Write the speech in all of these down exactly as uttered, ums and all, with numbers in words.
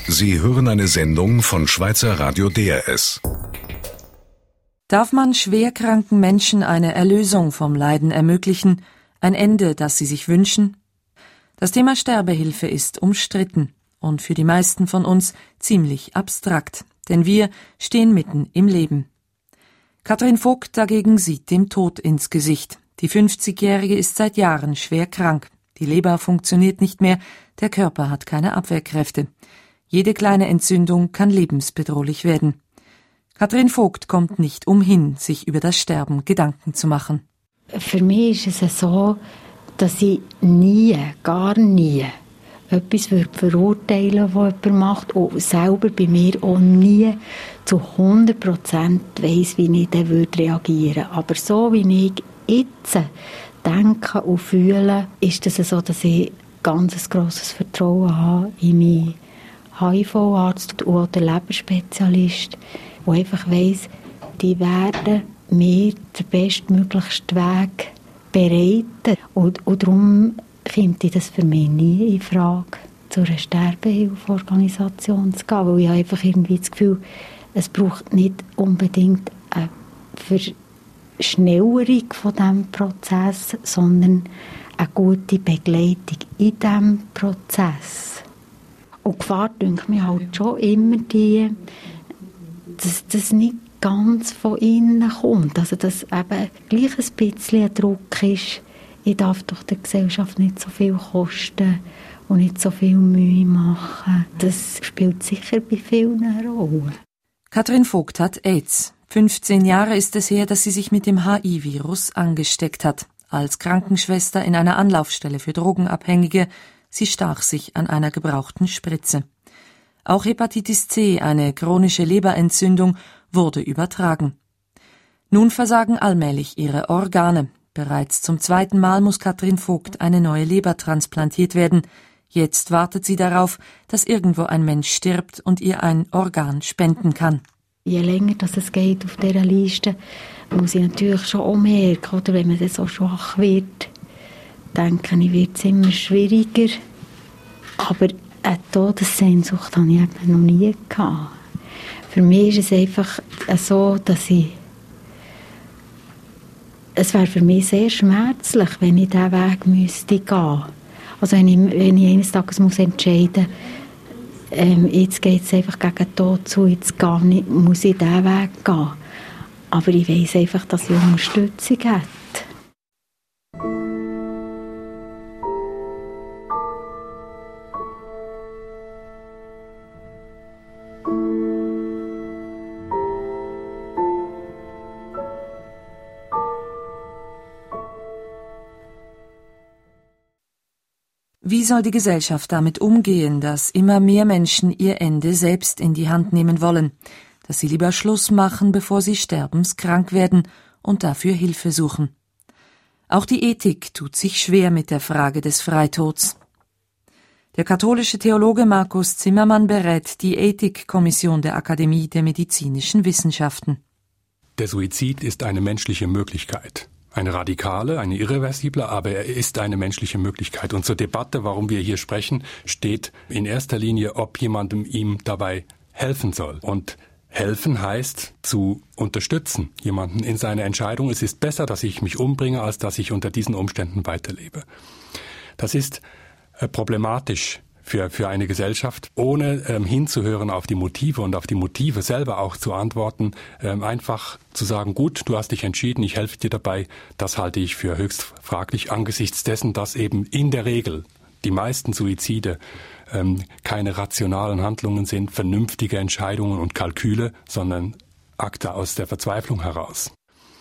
Sie hören eine Sendung von Schweizer Radio D R S. Darf man schwerkranken Menschen eine Erlösung vom Leiden ermöglichen, ein Ende, das sie sich wünschen? Das Thema Sterbehilfe ist umstritten und für die meisten von uns ziemlich abstrakt, denn wir stehen mitten im Leben. Katrin Vogt dagegen sieht dem Tod ins Gesicht. Die fünfzigjährige ist seit Jahren schwer krank. Die Leber funktioniert nicht mehr, der Körper hat keine Abwehrkräfte. Jede kleine Entzündung kann lebensbedrohlich werden. Katrin Vogt kommt nicht umhin, sich über das Sterben Gedanken zu machen. Für mich ist es so, dass ich nie, gar nie etwas verurteilen würde, was jemand macht, und selber bei mir auch nie zu hundert Prozent weiss, wie ich dann reagieren würde. Aber so wie ich jetzt denke und fühle, ist es so, dass ich ganz ein grosses Vertrauen habe in meinen H I V-Arzt und auch den Leberspezialist, der einfach weiss, die werden mir den bestmöglichsten Weg bereiten. Und, und darum kommt das für mich nie in Frage, zu einer Sterbehilfeorganisation zu gehen, weil ich habe einfach irgendwie das Gefühl, es braucht nicht unbedingt eine Verschnellerung von diesem Prozess, sondern eine gute Begleitung in diesem Prozess. Und die Gefahr, denke ich, halt schon immer die, dass das nicht ganz von innen kommt. Also, dass eben gleich ein bisschen ein Druck ist, ich darf doch der Gesellschaft nicht so viel kosten und nicht so viel Mühe machen. Das spielt sicher bei vielen eine Rolle. Katrin Vogt hat AIDS. fünfzehn Jahre ist es her, dass sie sich mit dem H I-Virus angesteckt hat. Als Krankenschwester in einer Anlaufstelle für Drogenabhängige. Sie stach sich an einer gebrauchten Spritze. Auch Hepatitis C, eine chronische Leberentzündung, wurde übertragen. Nun versagen allmählich ihre Organe. Bereits zum zweiten Mal muss Katrin Vogt eine neue Leber transplantiert werden. Jetzt wartet sie darauf, dass irgendwo ein Mensch stirbt und ihr ein Organ spenden kann. Je länger das es geht auf dieser Liste, muss ich natürlich schon auch merken, oder wenn man dann so schwach wird, denke ich, wird es immer schwieriger. Aber eine Todessehnsucht habe ich eben noch nie gehabt. Für mich ist es einfach so, dass ich... Es wäre für mich sehr schmerzlich, wenn ich diesen Weg müsste gehen. Also wenn ich, wenn ich eines Tages muss entscheiden muss, ähm, jetzt geht es einfach gegen den Tod zu, jetzt gar nicht, muss ich diesen Weg gehen. Aber ich weiss einfach, dass ich Unterstützung habe. Wie soll die Gesellschaft damit umgehen, dass immer mehr Menschen ihr Ende selbst in die Hand nehmen wollen, dass sie lieber Schluss machen, bevor sie sterbenskrank werden und dafür Hilfe suchen? Auch die Ethik tut sich schwer mit der Frage des Freitods. Der katholische Theologe Markus Zimmermann berät die Ethikkommission der Akademie der Medizinischen Wissenschaften. Der Suizid ist eine menschliche Möglichkeit. Eine radikale, eine irreversible, aber er ist eine menschliche Möglichkeit. Und zur Debatte, warum wir hier sprechen, steht in erster Linie, ob jemandem ihm dabei helfen soll. Und helfen heißt zu unterstützen, jemanden in seiner Entscheidung. Es ist besser, dass ich mich umbringe, als dass ich unter diesen Umständen weiterlebe. Das ist äh, problematisch für, für eine Gesellschaft, ohne ähm, hinzuhören auf die Motive und auf die Motive selber auch zu antworten, ähm, einfach zu sagen, gut, du hast dich entschieden, ich helfe dir dabei, das halte ich für höchst fraglich angesichts dessen, dass eben in der Regel die meisten Suizide ähm, keine rationalen Handlungen sind, vernünftige Entscheidungen und Kalküle, sondern Akte aus der Verzweiflung heraus.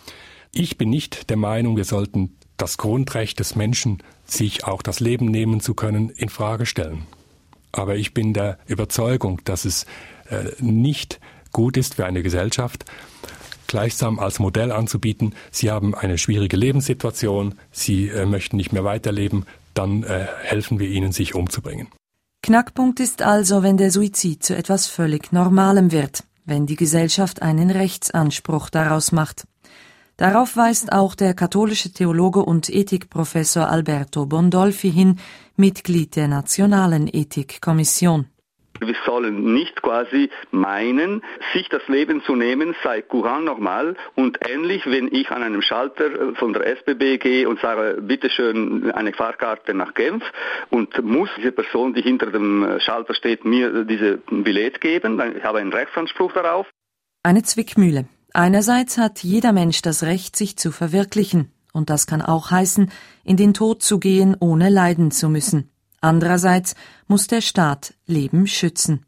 Ich bin nicht der Meinung, wir sollten das Grundrecht des Menschen, sich auch das Leben nehmen zu können, in Frage stellen. Aber ich bin der Überzeugung, dass es äh, nicht gut ist für eine Gesellschaft, gleichsam als Modell anzubieten, Sie haben eine schwierige Lebenssituation, Sie äh, möchten nicht mehr weiterleben, dann äh, helfen wir Ihnen, sich umzubringen. Knackpunkt ist also, wenn der Suizid zu etwas völlig Normalem wird, wenn die Gesellschaft einen Rechtsanspruch daraus macht. Darauf weist auch der katholische Theologe und Ethikprofessor Alberto Bondolfi hin, Mitglied der Nationalen Ethikkommission. Wir sollen nicht quasi meinen, sich das Leben zu nehmen sei courant normal und ähnlich, wenn ich an einem Schalter von der S B B gehe und sage, bitteschön eine Fahrkarte nach Genf und muss diese Person, die hinter dem Schalter steht, mir diese Billett geben, ich habe einen Rechtsanspruch darauf. Eine Zwickmühle. Einerseits hat jeder Mensch das Recht, sich zu verwirklichen, und das kann auch heißen, in den Tod zu gehen, ohne leiden zu müssen. Andererseits muss der Staat Leben schützen.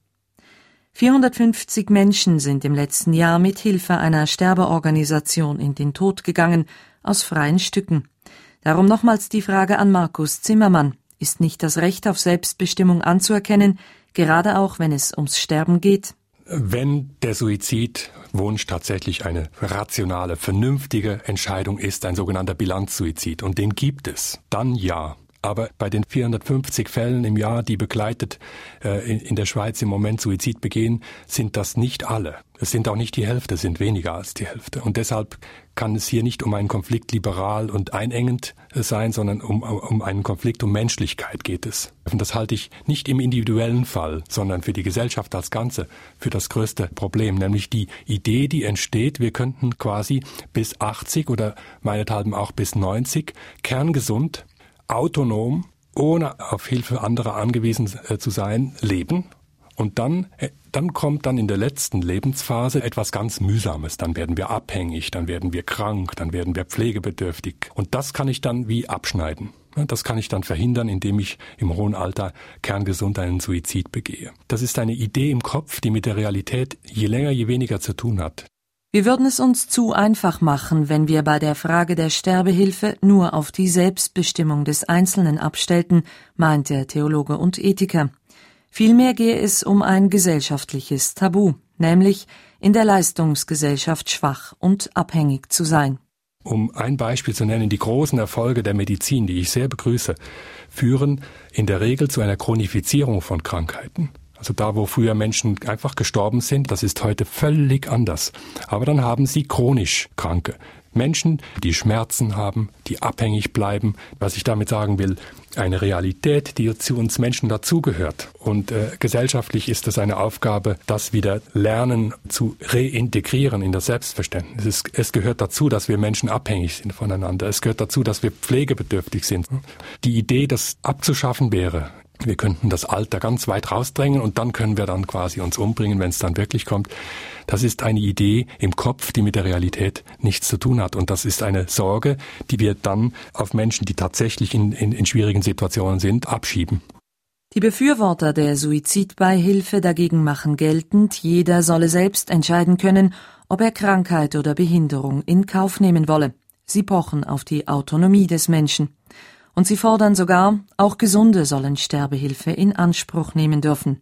vierhundertfünfzig Menschen sind im letzten Jahr mit Hilfe einer Sterbeorganisation in den Tod gegangen, aus freien Stücken. Darum nochmals die Frage an Markus Zimmermann. Ist nicht das Recht auf Selbstbestimmung anzuerkennen, gerade auch wenn es ums Sterben geht? Wenn der Suizidwunsch tatsächlich eine rationale, vernünftige Entscheidung ist, ein sogenannter Bilanzsuizid, und den gibt es, dann ja. Aber bei den vierhundertfünfzig Fällen im Jahr, die begleitet äh, in, in der Schweiz im Moment Suizid begehen, sind das nicht alle. Es sind auch nicht die Hälfte, es sind weniger als die Hälfte. Und deshalb kann es hier nicht um einen Konflikt liberal und einengend sein, sondern um, um einen Konflikt um Menschlichkeit geht es. Und das halte ich nicht im individuellen Fall, sondern für die Gesellschaft als Ganze für das größte Problem, nämlich die Idee, die entsteht, wir könnten quasi bis achtzig oder meinethalben auch bis neunzig kerngesund, autonom, ohne auf Hilfe anderer angewiesen äh, zu sein, leben. Und dann, äh, dann kommt dann in der letzten Lebensphase etwas ganz Mühsames. Dann werden wir abhängig, dann werden wir krank, dann werden wir pflegebedürftig. Und das kann ich dann wie abschneiden. Das kann ich dann verhindern, indem ich im hohen Alter kerngesund einen Suizid begehe. Das ist eine Idee im Kopf, die mit der Realität je länger, je weniger zu tun hat. Wir würden es uns zu einfach machen, wenn wir bei der Frage der Sterbehilfe nur auf die Selbstbestimmung des Einzelnen abstellten, meint der Theologe und Ethiker. Vielmehr gehe es um ein gesellschaftliches Tabu, nämlich in der Leistungsgesellschaft schwach und abhängig zu sein. Um ein Beispiel zu nennen, die großen Erfolge der Medizin, die ich sehr begrüße, führen in der Regel zu einer Chronifizierung von Krankheiten. Also da, wo früher Menschen einfach gestorben sind, das ist heute völlig anders. Aber dann haben sie chronisch Kranke. Menschen, die Schmerzen haben, die abhängig bleiben. Was ich damit sagen will, eine Realität, die zu uns Menschen dazugehört. Und äh, gesellschaftlich ist es eine Aufgabe, das wieder lernen zu reintegrieren in das Selbstverständnis. Es, es gehört dazu, dass wir Menschen abhängig sind voneinander. Es gehört dazu, dass wir pflegebedürftig sind. Die Idee, das abzuschaffen wäre, wir könnten das Alter ganz weit rausdrängen und dann können wir dann quasi uns umbringen, wenn es dann wirklich kommt. Das ist eine Idee im Kopf, die mit der Realität nichts zu tun hat. Und das ist eine Sorge, die wir dann auf Menschen, die tatsächlich in, in, in schwierigen Situationen sind, abschieben. Die Befürworter der Suizidbeihilfe dagegen machen geltend, jeder solle selbst entscheiden können, ob er Krankheit oder Behinderung in Kauf nehmen wolle. Sie pochen auf die Autonomie des Menschen. Und sie fordern sogar, auch Gesunde sollen Sterbehilfe in Anspruch nehmen dürfen.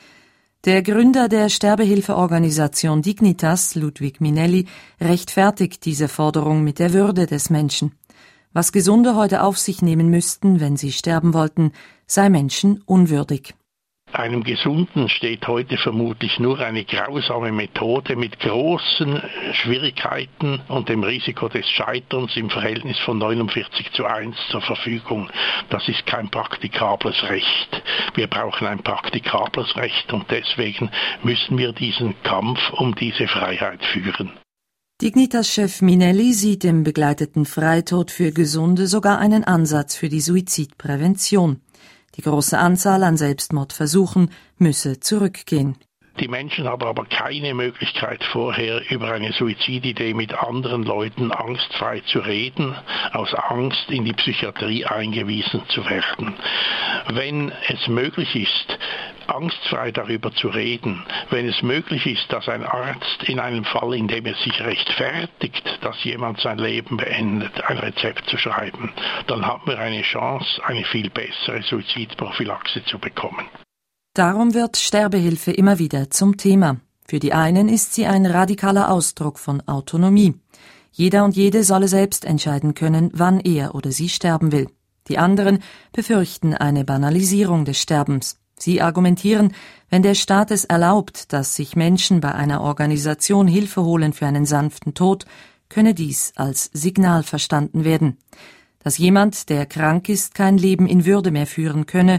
Der Gründer der Sterbehilfeorganisation Dignitas, Ludwig Minelli, rechtfertigt diese Forderung mit der Würde des Menschen. Was Gesunde heute auf sich nehmen müssten, wenn sie sterben wollten, sei Menschen unwürdig. Einem Gesunden steht heute vermutlich nur eine grausame Methode mit großen Schwierigkeiten und dem Risiko des Scheiterns im Verhältnis von neunundvierzig zu eins zur Verfügung. Das ist kein praktikables Recht. Wir brauchen ein praktikables Recht und deswegen müssen wir diesen Kampf um diese Freiheit führen. Dignitas-Chef Minelli sieht im begleiteten Freitod für Gesunde sogar einen Ansatz für die Suizidprävention. Die große Anzahl an Selbstmordversuchen müsse zurückgehen. Die Menschen haben aber keine Möglichkeit vorher über eine Suizididee mit anderen Leuten angstfrei zu reden, aus Angst in die Psychiatrie eingewiesen zu werden. Wenn es möglich ist, angstfrei darüber zu reden, wenn es möglich ist, dass ein Arzt in einem Fall, in dem er sich rechtfertigt, dass jemand sein Leben beendet, ein Rezept zu schreiben, dann haben wir eine Chance, eine viel bessere Suizidprophylaxe zu bekommen. Darum wird Sterbehilfe immer wieder zum Thema. Für die einen ist sie ein radikaler Ausdruck von Autonomie. Jeder und jede solle selbst entscheiden können, wann er oder sie sterben will. Die anderen befürchten eine Banalisierung des Sterbens. Sie argumentieren, wenn der Staat es erlaubt, dass sich Menschen bei einer Organisation Hilfe holen für einen sanften Tod, könne dies als Signal verstanden werden. Dass jemand, der krank ist, kein Leben in Würde mehr führen könne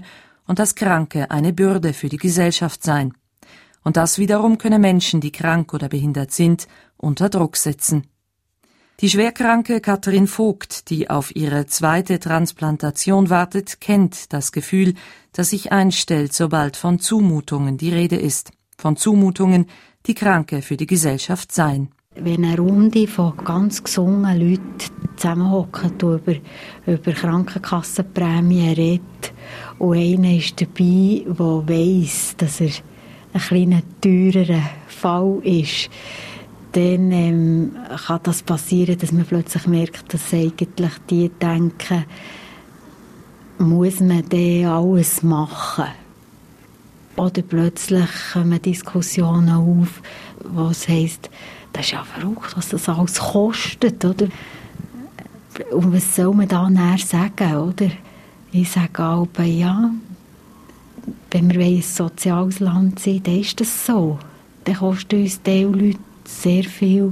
und dass Kranke eine Bürde für die Gesellschaft seien. Und das wiederum könne Menschen, die krank oder behindert sind, unter Druck setzen. Die schwerkranke Katrin Vogt, die auf ihre zweite Transplantation wartet, kennt das Gefühl, das sich einstellt, sobald von Zumutungen die Rede ist. Von Zumutungen, die Kranke für die Gesellschaft seien. Wenn eine Runde von ganz gesunden Leuten zusammenhocken und über, über Krankenkassenprämien redet und einer ist dabei, der weiss, dass er ein kleiner teurerer Fall ist, dann ähm, kann das passieren, dass man plötzlich merkt, dass eigentlich die denken, muss man denn alles machen? Oder plötzlich kommen Diskussionen auf, was heisst, das ist ja verrückt, was das alles kostet, oder? Und was soll man da näher sagen, oder? Ich sage auch, ja, wenn wir ein soziales Land sind, dann ist das so. Dann kostet uns die Leute sehr viel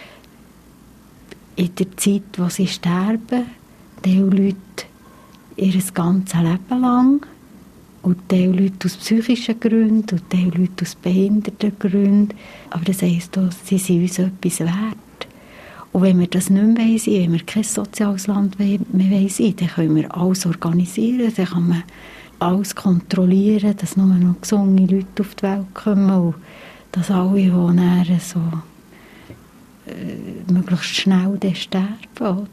in der Zeit, wo sie sterben. Die Leute ihr ganzes Leben lang. Und die Leute aus psychischen Gründen und die Leute aus behinderten Gründen. Aber das heisst auch, sie sind uns etwas wert. Und wenn wir das nicht mehr sein, wenn wir kein soziales Land mehr sein, dann können wir alles organisieren, dann kann man alles kontrollieren, dass nur noch gesunde Leute auf die Welt kommen und dass alle, die dann so äh, möglichst schnell dann sterben, oder?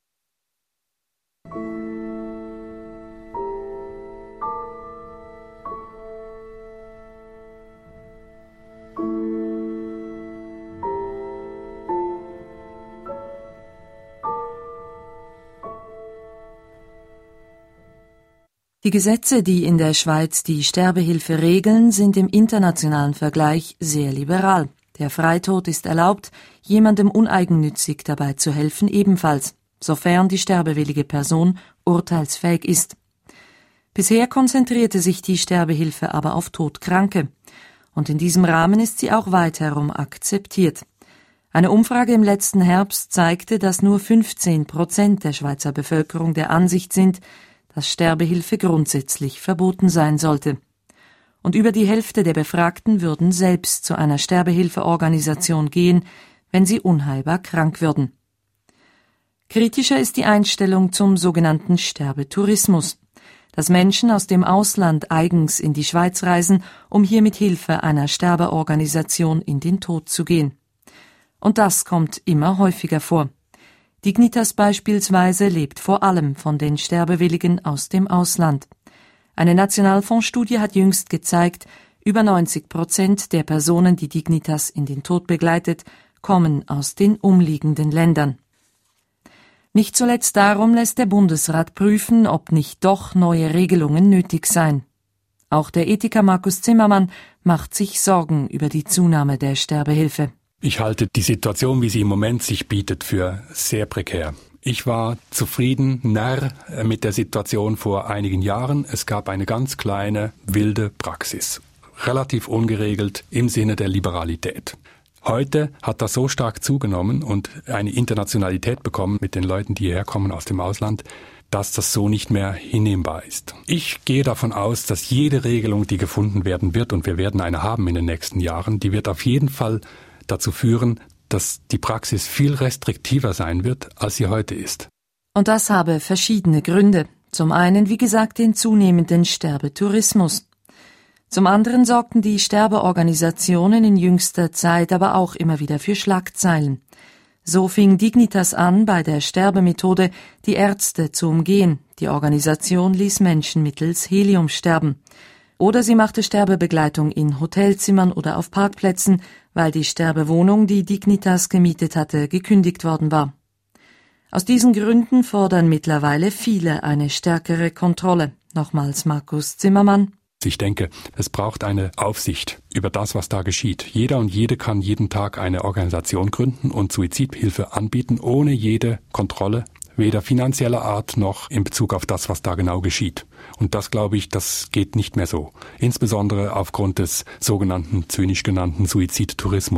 Die Gesetze, die in der Schweiz die Sterbehilfe regeln, sind im internationalen Vergleich sehr liberal. Der Freitod ist erlaubt, jemandem uneigennützig dabei zu helfen ebenfalls, sofern die sterbewillige Person urteilsfähig ist. Bisher konzentrierte sich die Sterbehilfe aber auf Todkranke. Und in diesem Rahmen ist sie auch weitherum akzeptiert. Eine Umfrage im letzten Herbst zeigte, dass nur fünfzehn Prozent der Schweizer Bevölkerung der Ansicht sind, dass Sterbehilfe grundsätzlich verboten sein sollte. Und über die Hälfte der Befragten würden selbst zu einer Sterbehilfeorganisation gehen, wenn sie unheilbar krank würden. Kritischer ist die Einstellung zum sogenannten Sterbetourismus, dass Menschen aus dem Ausland eigens in die Schweiz reisen, um hier mit Hilfe einer Sterbeorganisation in den Tod zu gehen. Und das kommt immer häufiger vor. Dignitas beispielsweise lebt vor allem von den Sterbewilligen aus dem Ausland. Eine Nationalfondsstudie hat jüngst gezeigt, über neunzig Prozent der Personen, die Dignitas in den Tod begleitet, kommen aus den umliegenden Ländern. Nicht zuletzt darum lässt der Bundesrat prüfen, ob nicht doch neue Regelungen nötig seien. Auch der Ethiker Markus Zimmermann macht sich Sorgen über die Zunahme der Sterbehilfe. Ich halte die Situation, wie sie im Moment sich bietet, für sehr prekär. Ich war zufrieden, narr mit der Situation vor einigen Jahren. Es gab eine ganz kleine, wilde Praxis. Relativ ungeregelt im Sinne der Liberalität. Heute hat das so stark zugenommen und eine Internationalität bekommen mit den Leuten, die hierher kommen aus dem Ausland, dass das so nicht mehr hinnehmbar ist. Ich gehe davon aus, dass jede Regelung, die gefunden werden wird, und wir werden eine haben in den nächsten Jahren, die wird auf jeden Fall dazu führen, dass die Praxis viel restriktiver sein wird, als sie heute ist. Und das habe verschiedene Gründe. Zum einen, wie gesagt, den zunehmenden Sterbetourismus. Zum anderen sorgten die Sterbeorganisationen in jüngster Zeit aber auch immer wieder für Schlagzeilen. So fing Dignitas an, bei der Sterbemethode die Ärzte zu umgehen. Die Organisation ließ Menschen mittels Helium sterben. Oder sie machte Sterbebegleitung in Hotelzimmern oder auf Parkplätzen, weil die Sterbewohnung, die Dignitas gemietet hatte, gekündigt worden war. Aus diesen Gründen fordern mittlerweile viele eine stärkere Kontrolle. Nochmals Markus Zimmermann. Ich denke, es braucht eine Aufsicht über das, was da geschieht. Jeder und jede kann jeden Tag eine Organisation gründen und Suizidhilfe anbieten, ohne jede Kontrolle, weder finanzieller Art noch in Bezug auf das, was da genau geschieht. Und das, glaube ich, das geht nicht mehr so. Insbesondere aufgrund des sogenannten, zynisch genannten Suizidtourismus.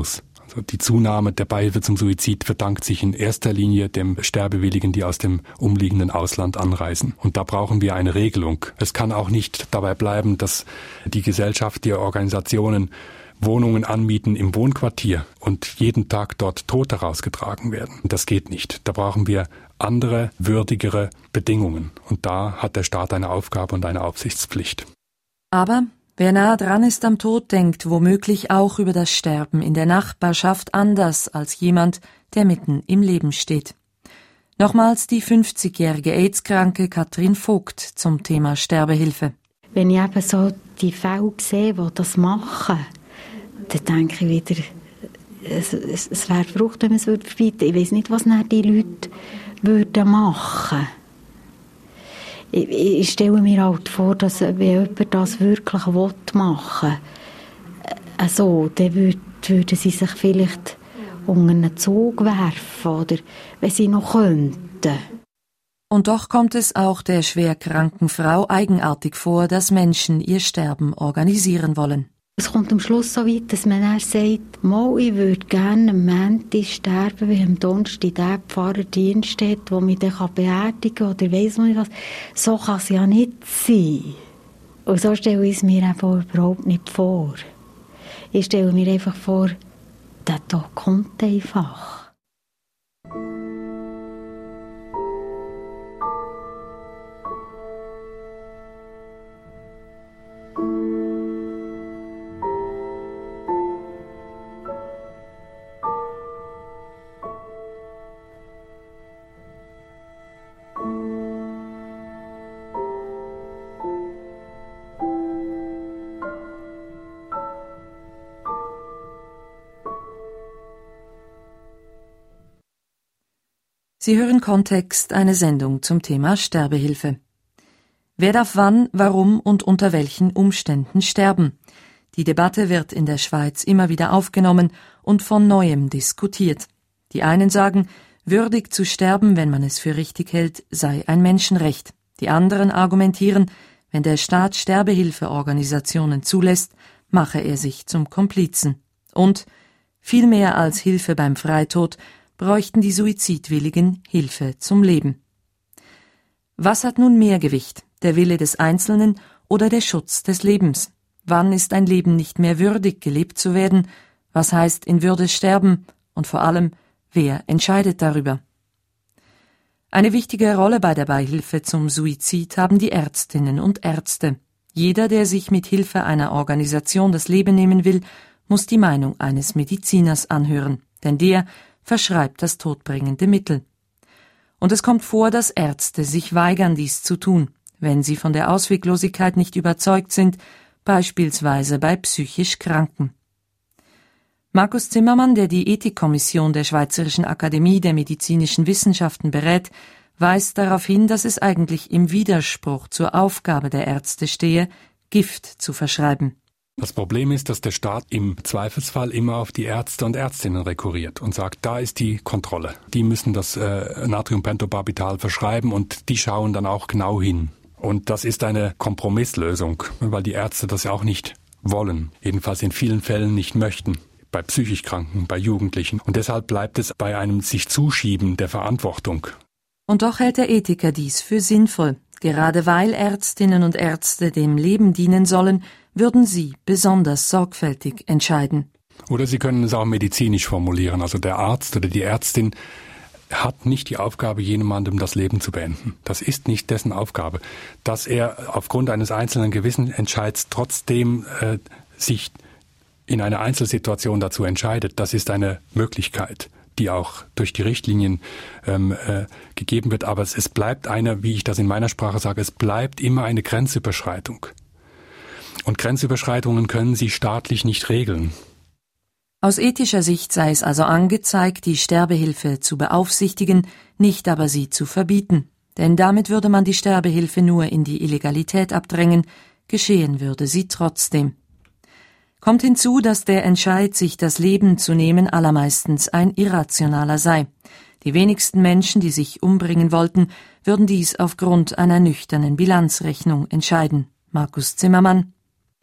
Die Zunahme der Beihilfe zum Suizid verdankt sich in erster Linie dem Sterbewilligen, die aus dem umliegenden Ausland anreisen. Und da brauchen wir eine Regelung. Es kann auch nicht dabei bleiben, dass die Gesellschaft, die Organisationen Wohnungen anmieten im Wohnquartier und jeden Tag dort Tote rausgetragen werden. Das geht nicht. Da brauchen wir andere, würdigere Bedingungen. Und da hat der Staat eine Aufgabe und eine Aufsichtspflicht. Aber wer nahe dran ist am Tod, denkt womöglich auch über das Sterben in der Nachbarschaft anders als jemand, der mitten im Leben steht. Nochmals die fünfzigjährige AIDS-kranke Katrin Vogt zum Thema Sterbehilfe. Wenn ich eben so die Fälle sehe, die das machen, dann denke ich wieder, es, es, es wäre verrückt, wenn man es verbieten würde. Ich weiss nicht, was dann die Leute würden machen. Ich, ich stelle mir halt vor, dass wenn jemand das wirklich machen will, also, dann würd, würden sie sich vielleicht unter einen Zug werfen, oder wenn sie noch könnten. Und doch kommt es auch der schwerkranken Frau eigenartig vor, dass Menschen ihr Sterben organisieren wollen. Es kommt am Schluss so weit, dass man dann sagt, mal, ich würde gerne am Montag sterben, weil am Donnerstag der Pfarrer Dienst hat, der mich dann beerdigen kann oder weiss man nicht was. So kann es ja nicht sein. Und so stelle ich es mir einfach überhaupt nicht vor. Ich stelle mir einfach vor, der Tod kommt einfach. Sie hören Kontext, eine Sendung zum Thema Sterbehilfe. Wer darf wann, warum und unter welchen Umständen sterben? Die Debatte wird in der Schweiz immer wieder aufgenommen und von Neuem diskutiert. Die einen sagen, würdig zu sterben, wenn man es für richtig hält, sei ein Menschenrecht. Die anderen argumentieren, wenn der Staat Sterbehilfeorganisationen zulässt, mache er sich zum Komplizen. Und viel mehr als Hilfe beim Freitod bräuchten die Suizidwilligen Hilfe zum Leben. Was hat nun mehr Gewicht, der Wille des Einzelnen oder der Schutz des Lebens? Wann ist ein Leben nicht mehr würdig, gelebt zu werden? Was heißt in Würde sterben? Und vor allem, wer entscheidet darüber? Eine wichtige Rolle bei der Beihilfe zum Suizid haben die Ärztinnen und Ärzte. Jeder, der sich mit Hilfe einer Organisation das Leben nehmen will, muss die Meinung eines Mediziners anhören, denn der verschreibt das todbringende Mittel. Und es kommt vor, dass Ärzte sich weigern, dies zu tun, wenn sie von der Ausweglosigkeit nicht überzeugt sind, beispielsweise bei psychisch Kranken. Markus Zimmermann, der die Ethikkommission der Schweizerischen Akademie der Medizinischen Wissenschaften berät, weist darauf hin, dass es eigentlich im Widerspruch zur Aufgabe der Ärzte stehe, Gift zu verschreiben. Das Problem ist, dass der Staat im Zweifelsfall immer auf die Ärzte und Ärztinnen rekurriert und sagt, da ist die Kontrolle. Die müssen das äh, Natriumpentobarbital verschreiben und die schauen dann auch genau hin. Und das ist eine Kompromisslösung, weil die Ärzte das ja auch nicht wollen, jedenfalls in vielen Fällen nicht möchten, bei psychisch Kranken, bei Jugendlichen. Und deshalb bleibt es bei einem sich Zuschieben der Verantwortung. Und doch hält der Ethiker dies für sinnvoll. Gerade weil Ärztinnen und Ärzte dem Leben dienen sollen, würden sie besonders sorgfältig entscheiden. Oder Sie können es auch medizinisch formulieren. Also der Arzt oder die Ärztin hat nicht die Aufgabe, jemandem das Leben zu beenden. Das ist nicht dessen Aufgabe. Dass er aufgrund eines einzelnen Gewissensentscheids trotzdem äh, sich in einer Einzelsituation dazu entscheidet, das ist eine Möglichkeit, die auch durch die Richtlinien ähm, äh, gegeben wird. Aber es, es bleibt eine, wie ich das in meiner Sprache sage, es bleibt immer eine Grenzüberschreitung. Und Grenzüberschreitungen können sie staatlich nicht regeln. Aus ethischer Sicht sei es also angezeigt, die Sterbehilfe zu beaufsichtigen, nicht aber sie zu verbieten. Denn damit würde man die Sterbehilfe nur in die Illegalität abdrängen, geschehen würde sie trotzdem. Kommt hinzu, dass der Entscheid, sich das Leben zu nehmen, allermeistens ein irrationaler sei. Die wenigsten Menschen, die sich umbringen wollten, würden dies aufgrund einer nüchternen Bilanzrechnung entscheiden. Markus Zimmermann.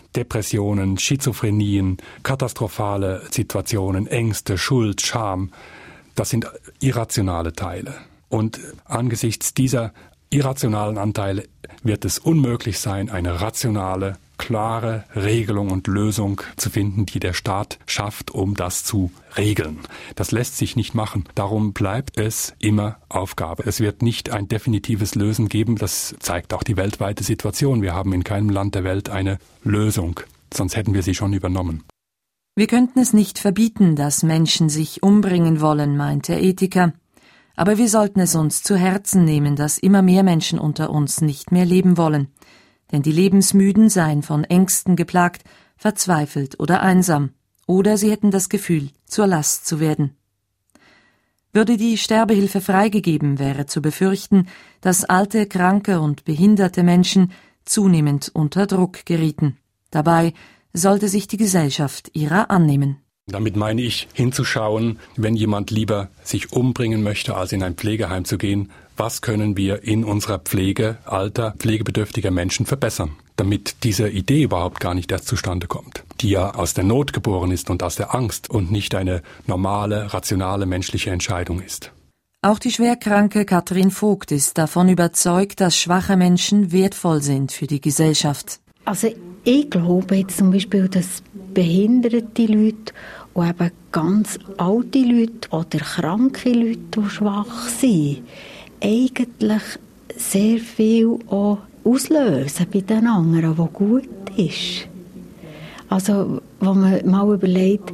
Depressionen, Schizophrenien, katastrophale Situationen, Ängste, Schuld, Scham. Das sind irrationale Teile. Und angesichts dieser irrationalen Anteile wird es unmöglich sein, eine rationale, klare Regelung und Lösung zu finden, die der Staat schafft, um das zu regeln. Das lässt sich nicht machen. Darum bleibt es immer Aufgabe. Es wird nicht ein definitives Lösen geben. Das zeigt auch die weltweite Situation. Wir haben in keinem Land der Welt eine Lösung. Sonst hätten wir sie schon übernommen. Wir könnten es nicht verbieten, dass Menschen sich umbringen wollen, meint der Ethiker. Aber wir sollten es uns zu Herzen nehmen, dass immer mehr Menschen unter uns nicht mehr leben wollen. Denn die Lebensmüden seien von Ängsten geplagt, verzweifelt oder einsam. Oder sie hätten das Gefühl, zur Last zu werden. Würde die Sterbehilfe freigegeben, wäre zu befürchten, dass alte, kranke und behinderte Menschen zunehmend unter Druck gerieten. Dabei sollte sich die Gesellschaft ihrer annehmen. Damit meine ich, hinzuschauen, wenn jemand lieber sich umbringen möchte, als in ein Pflegeheim zu gehen, was können wir in unserer Pflege alter, pflegebedürftiger Menschen verbessern, damit diese Idee überhaupt gar nicht erst zustande kommt, die ja aus der Not geboren ist und aus der Angst und nicht eine normale, rationale menschliche Entscheidung ist. Auch die schwerkranke Katrin Vogt ist davon überzeugt, dass schwache Menschen wertvoll sind für die Gesellschaft. Also ich glaube jetzt zum Beispiel, dass behinderte Leute und eben ganz alte Leute oder kranke Leute, die schwach sind, eigentlich sehr viel auch auslösen bei den anderen, was gut ist. Also, wenn man mal überlegt,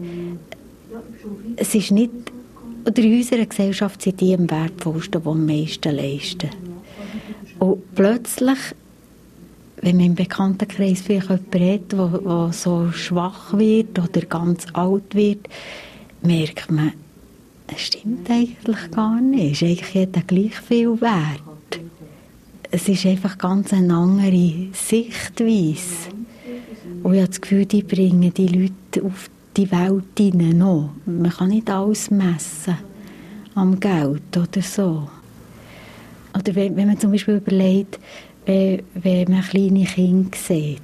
es ist nicht, oder in unserer Gesellschaft sind die am wertvollsten, die am meisten leisten. Und plötzlich, wenn man im Bekanntenkreis vielleicht jemanden hat, der, der so schwach wird oder ganz alt wird, merkt man, es stimmt eigentlich gar nicht. Es ist eigentlich jeder gleich viel wert. Es ist einfach ganz eine andere Sichtweise. Und ich habe das Gefühl, die bringen die Leute auf die Welt hinein noch. Man kann nicht alles messen am Geld oder so. Oder wenn, wenn man zum Beispiel überlegt, wenn, wenn man kleine Kinder sieht,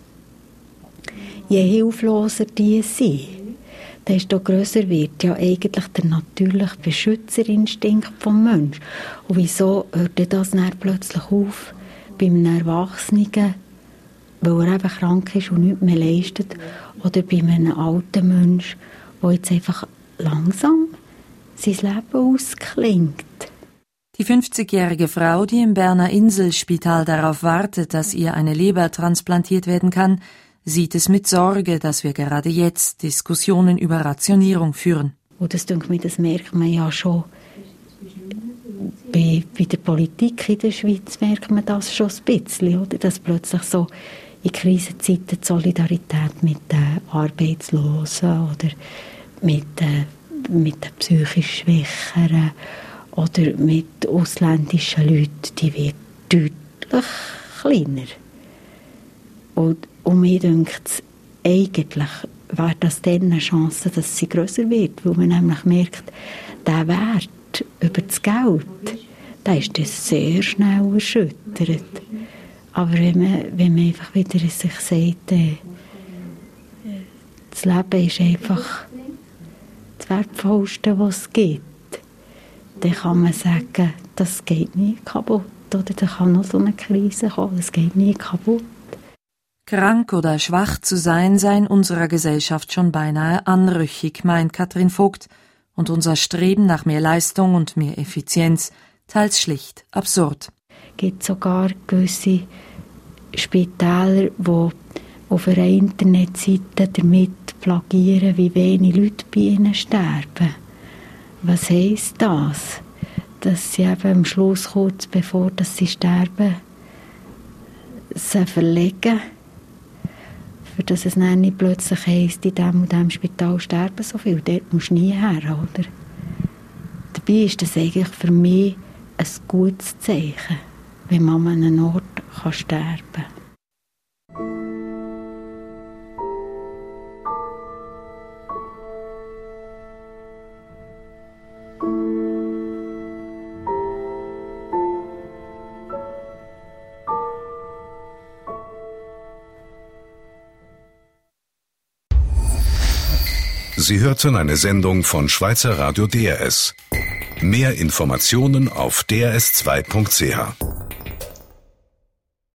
je hilfloser die sind, desto grösser wird ja eigentlich der natürliche Beschützerinstinkt des Menschen. Und wieso hört das dann plötzlich auf bei einem Erwachsenen, weil er eben krank ist und nichts mehr leistet, oder bei einem alten Menschen, der jetzt einfach langsam sein Leben ausklingt. Die fünfzigjährige Frau, die im Berner Inselspital darauf wartet, dass ihr eine Leber transplantiert werden kann, sieht es mit Sorge, dass wir gerade jetzt Diskussionen über Rationierung führen. Und das, denke ich, das merkt man ja schon bei, bei der Politik in der Schweiz, merkt man das schon ein bisschen, oder? Dass plötzlich so in Krisenzeiten die Solidarität mit den Arbeitslosen oder mit, äh, mit den psychisch Schwächeren oder mit ausländischen Leuten, die wird deutlich kleiner. Und, und mir denkt, eigentlich wäre das dann eine Chance, dass sie grösser wird, weil man nämlich merkt, der Wert über das Geld, der ist das sehr schnell erschüttert. Aber wenn man, wenn man einfach wieder sich sagt, äh, das Leben ist einfach das Wertvollste, was es gibt, dann kann man sagen, das geht nie kaputt. Oder da kann noch so eine Krise kommen, das geht nie kaputt. Krank oder schwach zu sein, sei in unserer Gesellschaft schon beinahe anrüchig, meint Katrin Vogt, und unser Streben nach mehr Leistung und mehr Effizienz teils schlicht absurd. Es gibt sogar gewisse Spitäler, die auf einer Internetseite damit plagieren, wie wenig Leute bei ihnen sterben. Was heisst das? Dass sie eben am Schluss, kurz bevor dass sie sterben, sie verlegen, für dass es dann nicht plötzlich heisst, in diesem und diesem Spital sterben so viel, dort musst du nie her, oder? Dabei ist das eigentlich für mich ein gutes Zeichen, wenn man an einem Ort kann sterben kann. Sie hörten eine Sendung von Schweizer Radio D R S. Mehr Informationen auf d r s zwei punkt c h.